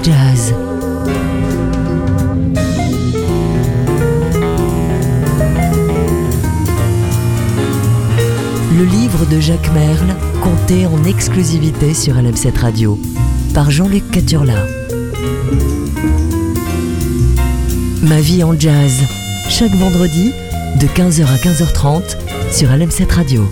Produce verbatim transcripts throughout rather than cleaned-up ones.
Jazz. Le livre de Jacques Merle, conté en exclusivité sur L M sept Radio, par Jean-Luc Caturla. Ma vie en jazz, chaque vendredi, de quinze heures à quinze heures trente, sur L M sept Radio.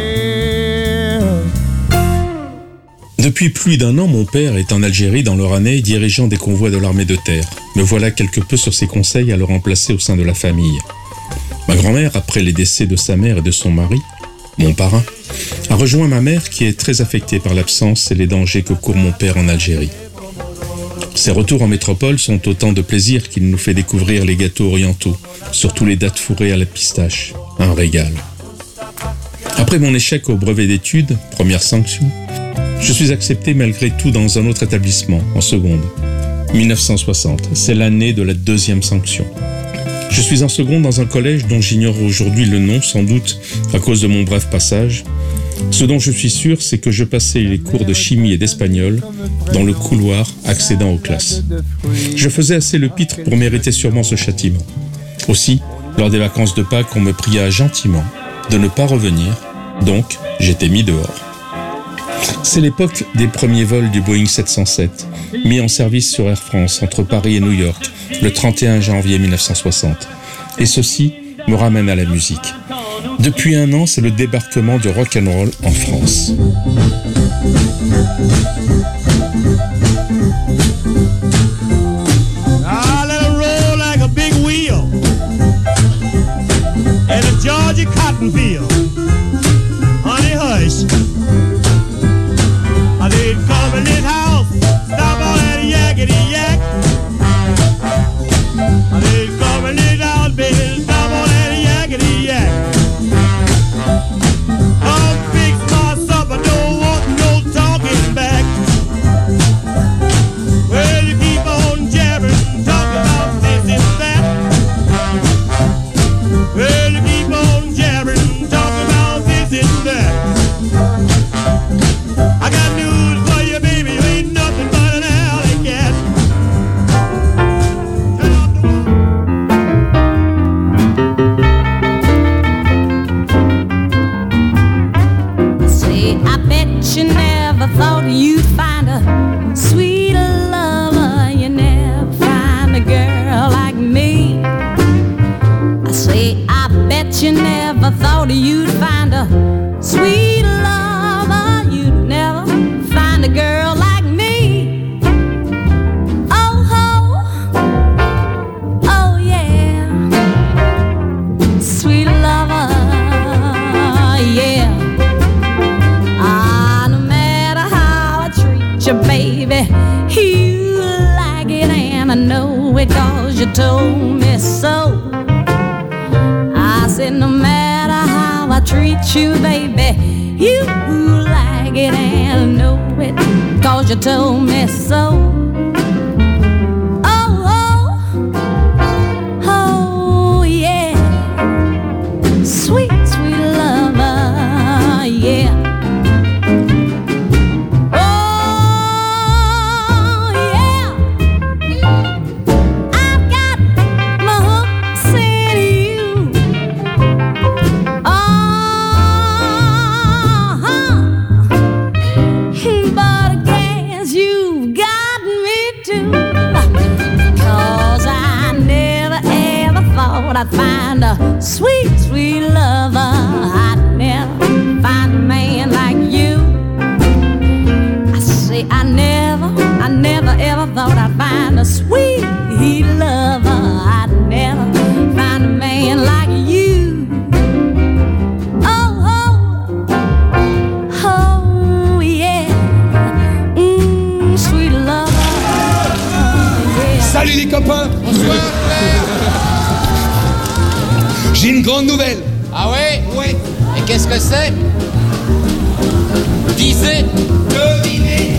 Depuis plus d'un an, mon père est en Algérie dans l'Oranais, dirigeant des convois de l'armée de terre. Me voilà quelque peu sur ses conseils à le remplacer au sein de la famille. Ma grand-mère, après les décès de sa mère et de son mari, mon parrain, a rejoint ma mère qui est très affectée par l'absence et les dangers que court mon père en Algérie. Ses retours en métropole sont autant de plaisir qu'il nous fait découvrir les gâteaux orientaux, surtout les dattes fourrées à la pistache, un régal. Après mon échec au brevet d'études, première sanction, je suis accepté malgré tout dans un autre établissement, en seconde. dix-neuf cent soixante, c'est l'année de la deuxième sanction. Je suis en seconde dans un collège dont j'ignore aujourd'hui le nom, sans doute à cause de mon bref passage. Ce dont je suis sûr, c'est que je passais les cours de chimie et d'espagnol dans le couloir accédant aux classes. Je faisais assez le pitre pour mériter sûrement ce châtiment. Aussi, lors des vacances de Pâques, on me pria gentiment de ne pas revenir, donc j'étais mis dehors. C'est l'époque des premiers vols du Boeing sept cent sept, mis en service sur Air France entre Paris et New York, le trente et un janvier mille neuf cent soixante. Et ceci me ramène à la musique. Depuis un an, c'est le débarquement du rock'n'roll en France. I let it roll like a big wheel in a Georgia cotton field. Honey, hush. I did come in this house, stop all that yakety yak. I did come in this house, baby, stop all that yakety yak. I'll fix myself, I don't want no talking back. Well, you keep on jabbering, talking about this and that. Well, you keep on jabbering, talking about this and that. I got news for you, baby, you ain't nothing but an alley cat. Say, I bet you never thought you'd find a sweet lover. You never find a girl like me. I say, I bet you never thought you'd find a sweet lover. You'd never find a girl like me. Oh, oh, oh yeah, sweet lover, yeah. Ah, no matter how I treat you, baby, you like it, and I know it 'cause you told me so. I said no matter how I treat you, baby, you like it, and I know it 'cause you told me so. Oh, oh, oh yeah, sweet, sweet lover, yeah. Oh, yeah, I've got my hooks in you. Uh-huh. But I guess you've got me too. 'Cause I never ever thought I'd find a sweet, sweet lover. I'd never find a man like you. I say I never, I never ever thought I'd find a sweet lover. I'd never find a man like you. Oh, oh, oh yeah, mm, sweet lover, yeah. Salut les copains. J'ai une grande nouvelle. Ah ouais? Ouais. Et qu'est-ce que c'est? Disais. Devinez.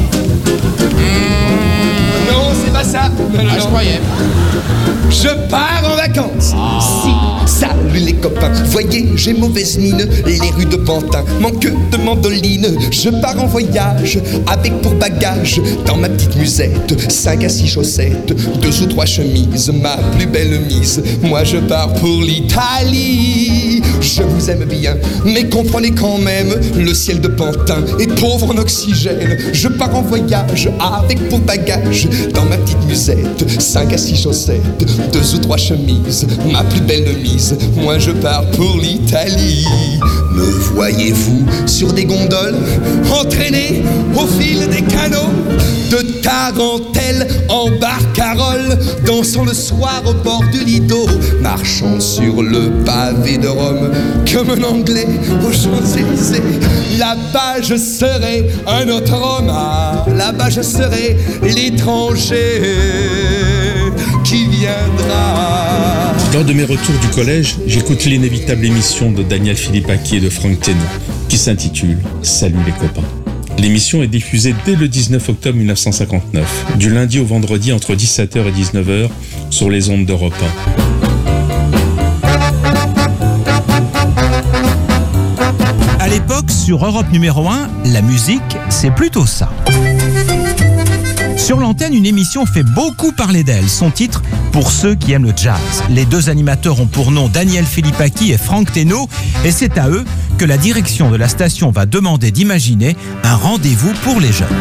Non, c'est pas ça. Non, non, Ah, je non. croyais. Je pars en vacances. Si ça Salut les copains, voyez, j'ai mauvaise mine. Les rues de Pantin manquent de mandolines. Je pars en voyage avec pour bagage dans ma petite musette cinq à six chaussettes, deux ou trois chemises, ma plus belle mise. Moi je pars pour l'Italie. Je vous aime bien, mais comprenez quand même, le ciel de Pantin est pauvre en oxygène. Je pars en voyage avec pour bagage dans ma petite musette cinq à six chaussettes, deux ou trois chemises, ma plus belle mise. Moi je pars pour l'Italie. Me voyez-vous sur des gondoles, entraîné au fil des canaux, de tarentelle en barcarolle, dansant le soir au bord du Lido, marchant sur le pavé de Rome comme un Anglais aux Champs-Élysées. Là-bas je serai un autre homme, ah, là-bas je serai l'étranger qui viendra. Lors de mes retours du collège, j'écoute l'inévitable émission de Daniel Philippaki et de Frank Teno, qui s'intitule « Salut les copains ». L'émission est diffusée dès le dix-neuf octobre mille neuf cent cinquante-neuf, du lundi au vendredi entre dix-sept heures et dix-neuf heures sur les ondes d'Europe un. À l'époque, sur Europe numéro un, la musique, c'est plutôt ça. Sur l'antenne, une émission fait beaucoup parler d'elle. Son titre, pour ceux qui aiment le jazz. Les deux animateurs ont pour nom Daniel Philippaki et Frank Teno, et c'est à eux que la direction de la station va demander d'imaginer un rendez-vous pour les jeunes.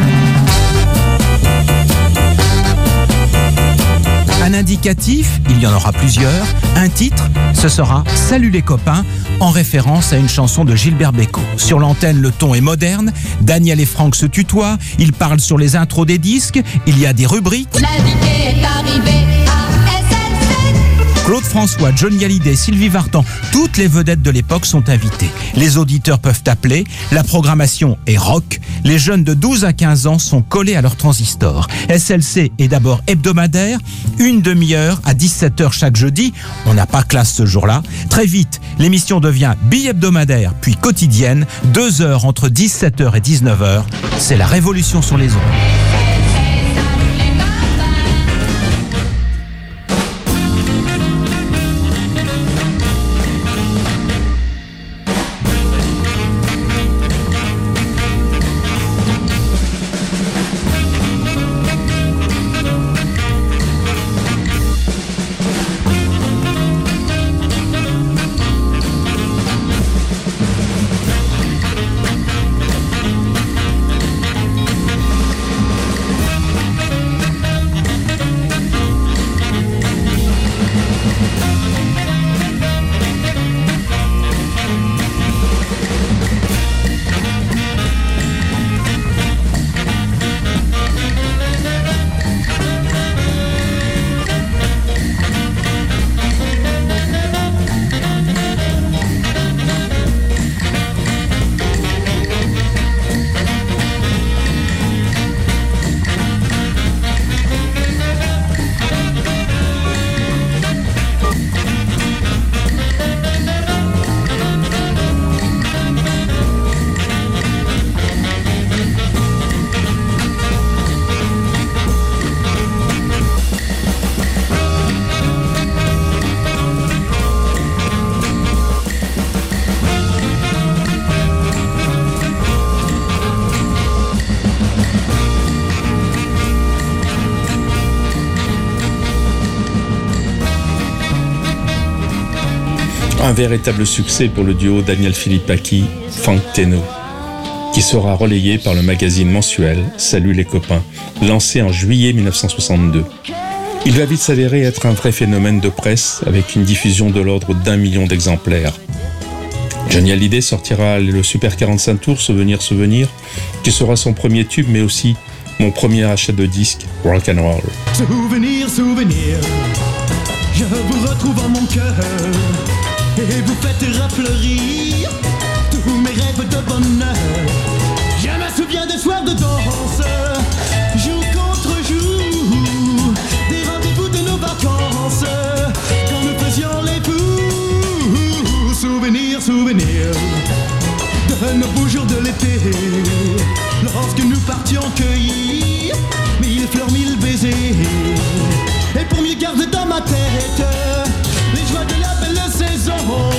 Un indicatif, il y en aura plusieurs. Un titre, ce sera « Salut les copains », en référence à une chanson de Gilbert Bécaud. Sur l'antenne, le ton est moderne. Daniel et Frank se tutoient. Ils parlent sur les intros des disques. Il y a des rubriques. L'invité est arrivé à S N C. Claude François, Johnny Hallyday, Sylvie Vartan, toutes les vedettes de l'époque sont invitées. Les auditeurs peuvent appeler. La programmation est rock. Les jeunes de douze à quinze ans sont collés à leur transistor. S L C est d'abord hebdomadaire, une demi-heure à dix-sept heures chaque jeudi. On n'a pas classe ce jour-là. Très vite, l'émission devient bi-hebdomadaire, puis quotidienne, deux heures entre dix-sept heures et dix-neuf heures. C'est la révolution sur les ondes. Un véritable succès pour le duo Daniel Philippaki, Frank Teno, qui sera relayé par le magazine mensuel Salut les copains, lancé en juillet mille neuf cent soixante-deux. Il va vite s'avérer être un vrai phénomène de presse avec une diffusion de l'ordre d'un million d'exemplaires. Johnny Hallyday sortira le Super quarante-cinq tours Souvenir Souvenir, qui sera son premier tube mais aussi mon premier achat de disque rock and roll. Souvenir, souvenir, je vous retrouve en mon cœur et vous faites refleurir tous mes rêves de bonheur. Je me souviens des soirs de danse, jour contre jour, des rendez-vous de nos vacances, quand nous faisions les fous. Souvenir, souvenir de nos beaux jours de l'été, lorsque nous partions cueillir mille fleurs, mille baisers, et pour mieux garder dans ma tête les joies de la belle saison,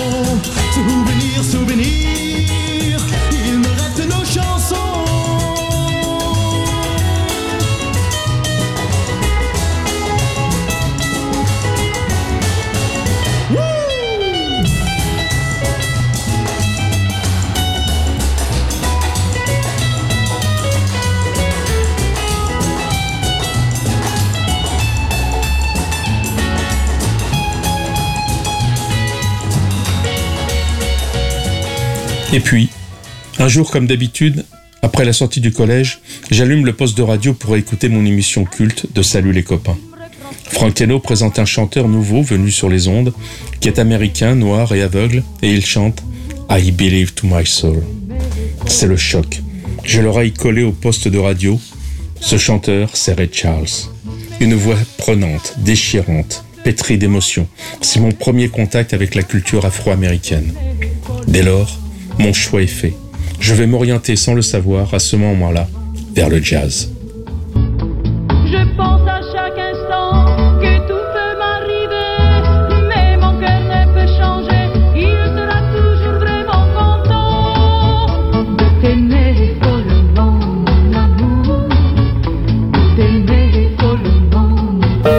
Et puis, un jour comme d'habitude, après la sortie du collège, j'allume le poste de radio pour écouter mon émission culte de Salut les copains. Frank Teno présente un chanteur nouveau venu sur les ondes, qui est américain, noir et aveugle, et il chante « I believe to my soul ». C'est le choc. J'ai l'oreille collée au poste de radio. Ce chanteur, c'est Ray Charles. Une voix prenante, déchirante, pétrie d'émotions. C'est mon premier contact avec la culture afro-américaine. Dès lors, mon choix est fait. Je vais m'orienter sans le savoir à ce moment-là vers le jazz. Je pense à chaque instant que tout peut m'arriver, mais mon cœur ne peut changer, il sera toujours vraiment content de t'aimer follement, mon amour, de t'aimer follement,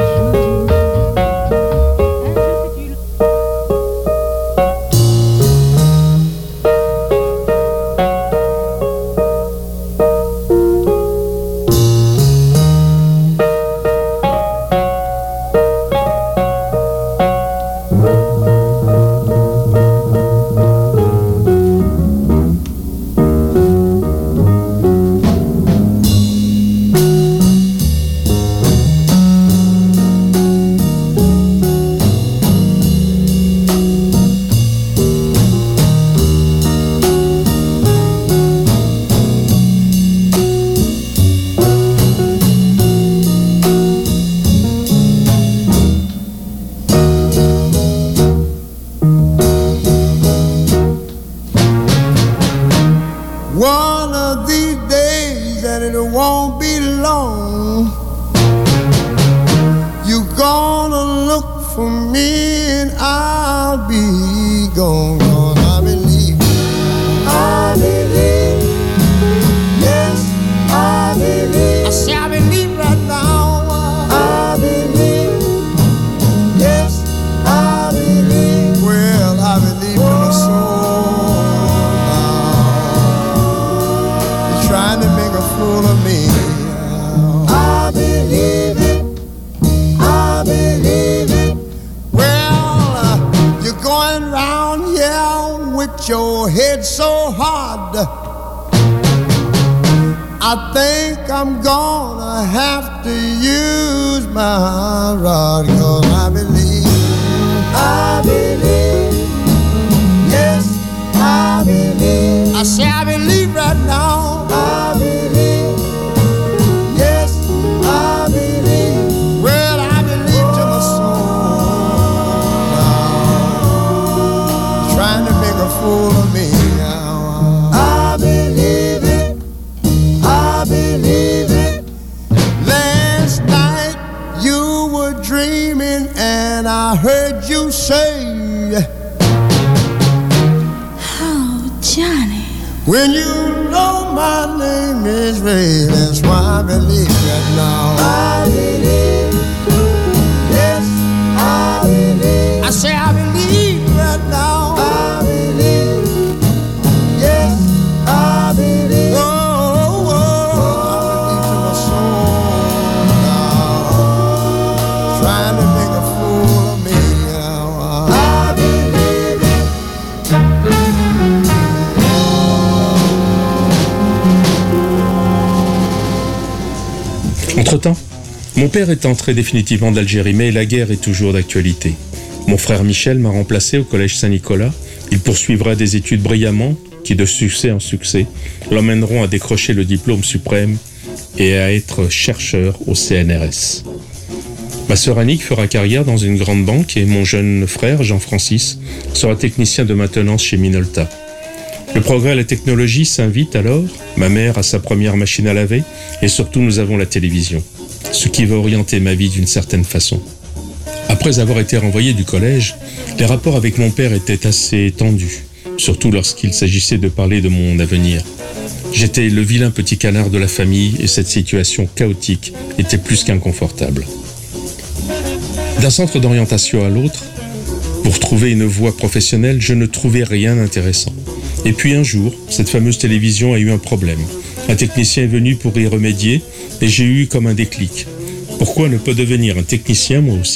One of these days, and it won't be long, you're gonna look for me and I'll be gone. Cause I believe, I believe, yes, I believe. I say I believe right now. I believe, yes, I believe. Well, I believe in my soul. Trying to make a fool of me. I believe it, I believe it. Well, uh, you're going round here with your head so hard. I think I'm gonna have to use my rod. Cause I believe, I believe, yes, I believe. I say I believe right now. I believe, yes, I believe. Well, I believe to my soul now, trying to make a fool of me now. I believe it, I believe it. Last night you were dreaming and I heard you say, Oh, Johnny. when you know my name is Ray, that's why I believe that now. I believe, yes, I believe. I say I believe right now. I believe, yes, I believe. Oh, oh, oh, I believe to my soul now, trying to make a fool of me now. I believe it. Entre-temps, mon père est entré définitivement d'Algérie, mais la guerre est toujours d'actualité. Mon frère Michel m'a remplacé au collège Saint-Nicolas. Il poursuivra des études brillamment, qui de succès en succès, l'emmèneront à décrocher le diplôme suprême et à être chercheur au C N R S. Ma sœur Annick fera carrière dans une grande banque et mon jeune frère Jean-Francis sera technicien de maintenance chez Minolta. Le progrès et la technologie s'invitent alors, ma mère a sa première machine à laver et surtout nous avons la télévision, ce qui va orienter ma vie d'une certaine façon. Après avoir été renvoyé du collège, les rapports avec mon père étaient assez tendus, surtout lorsqu'il s'agissait de parler de mon avenir. J'étais le vilain petit canard de la famille et cette situation chaotique était plus qu'inconfortable. D'un centre d'orientation à l'autre, pour trouver une voie professionnelle, je ne trouvais rien d'intéressant. Et puis un jour, cette fameuse télévision a eu un problème. Un technicien est venu pour y remédier et j'ai eu comme un déclic. Pourquoi ne pas devenir un technicien moi aussi ?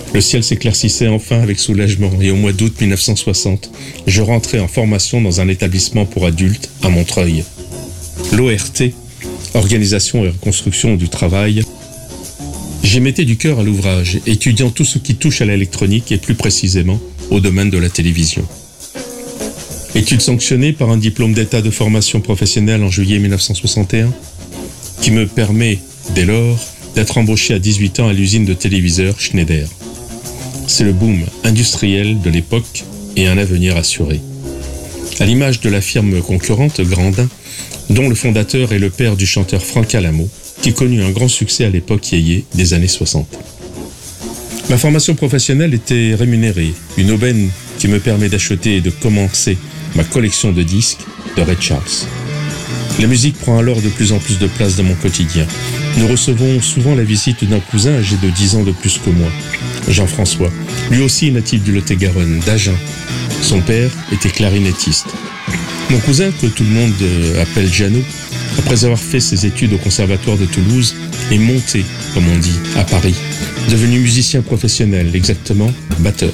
Le ciel s'éclaircissait enfin avec soulagement et au mois d'août mille neuf cent soixante, je rentrais en formation dans un établissement pour adultes à Montreuil. L'O R T, Organisation et Reconstruction du Travail, j'y mettais du cœur à l'ouvrage, étudiant tout ce qui touche à l'électronique et plus précisément au domaine de la télévision. Études sanctionnées par un diplôme d'état de formation professionnelle en juillet mille neuf cent soixante et un, qui me permet, dès lors, d'être embauché à dix-huit ans à l'usine de téléviseurs Schneider. C'est le boom industriel de l'époque et un avenir assuré. À l'image de la firme concurrente Grandin, dont le fondateur est le père du chanteur Franck Alamo, qui connut un grand succès à l'époque yéyé des années soixante. Ma formation professionnelle était rémunérée, une aubaine qui me permet d'acheter et de commencer ma collection de disques de Ray Charles. La musique prend alors de plus en plus de place dans mon quotidien. Nous recevons souvent la visite d'un cousin âgé de dix ans de plus que moi, Jean-François, lui aussi natif du Lot-et-Garonne, d'Agen. Son père était clarinettiste. Mon cousin, que tout le monde appelle Jeannot, après avoir fait ses études au Conservatoire de Toulouse, est monté, comme on dit, à Paris, devenu musicien professionnel, exactement batteur.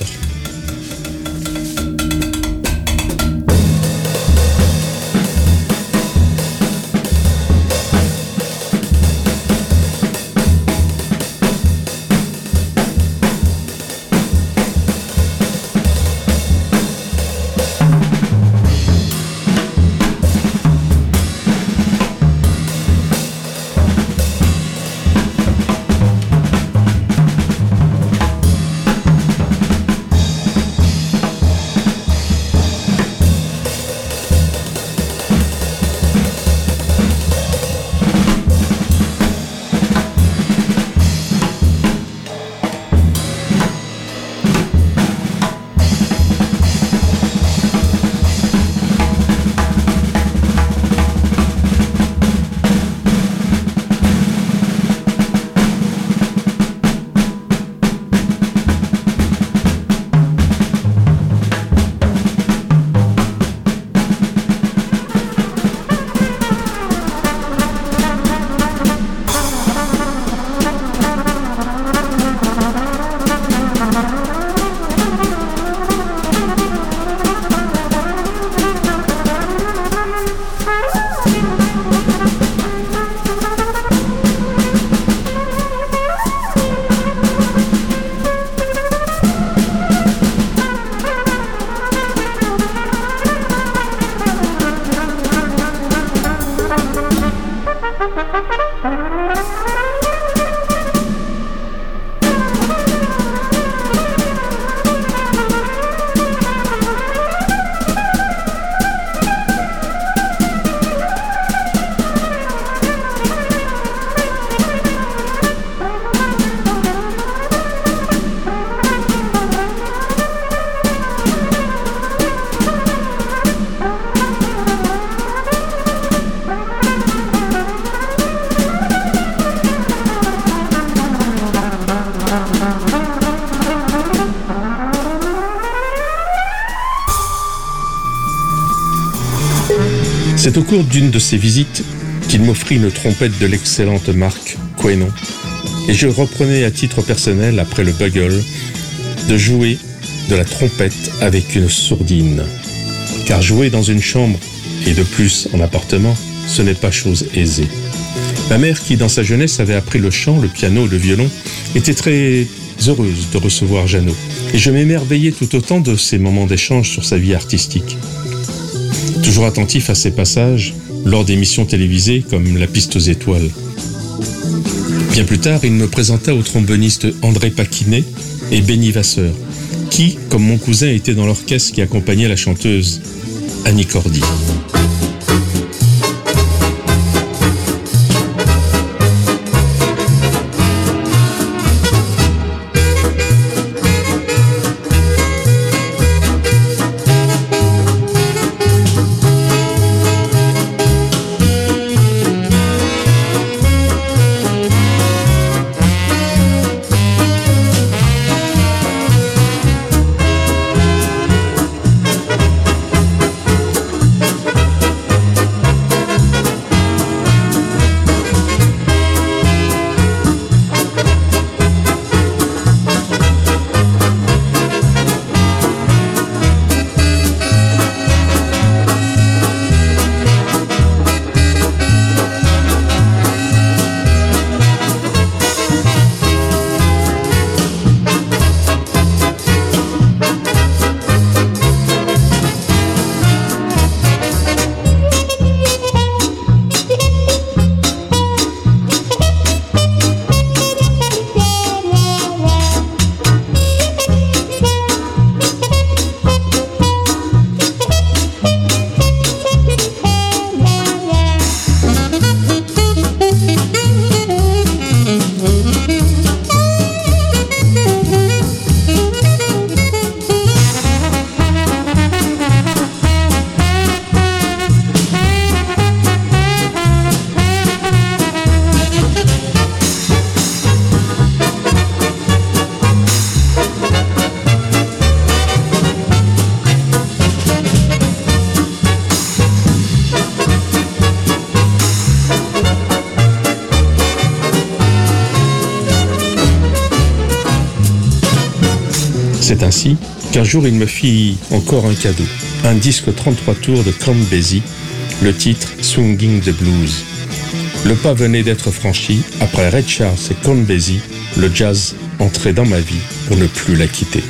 C'est au cours d'une de ces visites qu'il m'offrit une trompette de l'excellente marque Quenon, et je reprenais à titre personnel, après le bugle, de jouer de la trompette avec une sourdine. Car jouer dans une chambre, et de plus en appartement, ce n'est pas chose aisée. Ma mère, qui dans sa jeunesse avait appris le chant, le piano, le violon, était très heureuse de recevoir Jeannot, et je m'émerveillais tout autant de ces moments d'échange sur sa vie artistique. Toujours attentif à ses passages lors d'émissions télévisées comme La Piste aux Étoiles. Bien plus tard, il me présenta aux trombonistes André Paquinet et Benny Vasseur, qui, comme mon cousin, étaient dans l'orchestre qui accompagnait la chanteuse Annie Cordy. C'est ainsi qu'un jour il me fit encore un cadeau, un disque trente-trois tours de Count Basie, le titre Swinging the Blues. Le pas venait d'être franchi, après Ray Charles et Count Basie, le jazz entrait dans ma vie pour ne plus la quitter.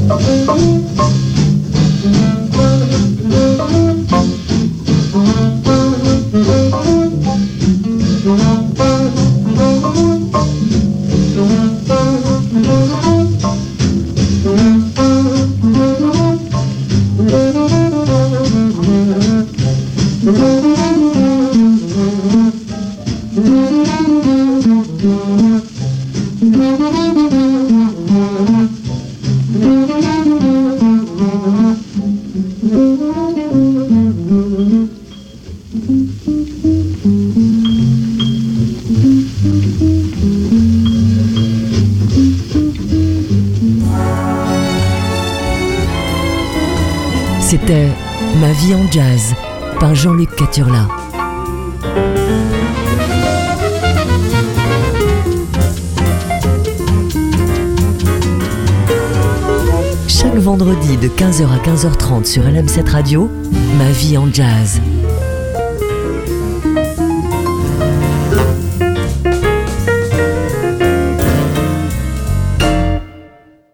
C'était Ma vie en jazz par Jean-Luc Caturla. Chaque vendredi de quinze heures à quinze heures trente sur L M sept Radio, Ma vie en jazz.